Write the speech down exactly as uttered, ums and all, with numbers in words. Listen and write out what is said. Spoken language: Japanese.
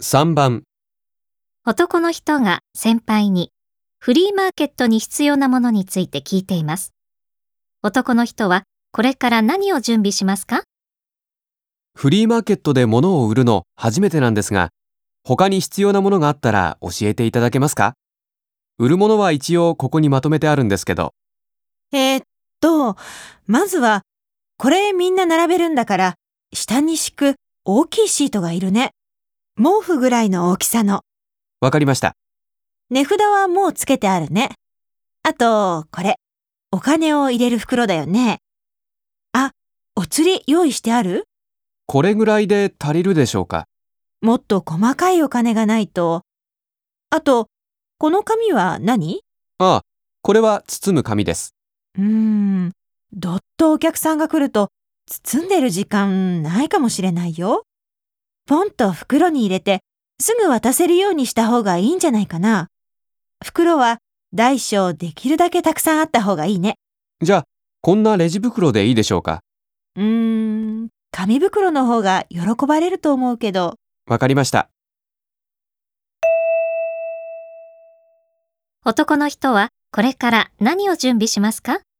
さんばん、 男の人が先輩にフリーマーケットに必要なものについて聞いています。男の人はこれから何を準備しますか？ フリーマーケットで物を売るの初めてなんですが、他に必要なものがあったら教えていただけますか？売るものは一応ここにまとめてあるんですけど。 えーっと、まずは、これみんな並べるんだから、下に敷く大きいシートがいるね。毛布ぐらいの大きさの。 わかりました。 値札はもうつけてあるね。あと、これ、お金を入れる袋だよね。あ、お釣り用意してある？ これぐらいで足りるでしょうか？ もっと細かいお金がないと。あと、この紙は何？ ああ、これは包む紙です。 うーん、どっとお客さんが来ると、包んでる時間ないかもしれないよ。ポンと袋に入れて、すぐ渡せるようにした方がいいんじゃないかな。袋は大小できるだけたくさんあった方がいいね。 じゃあ、こんなレジ袋でいいでしょうか？ うーん、紙袋の方が喜ばれると思うけど。 わかりました。 男の人はこれから何を準備しますか？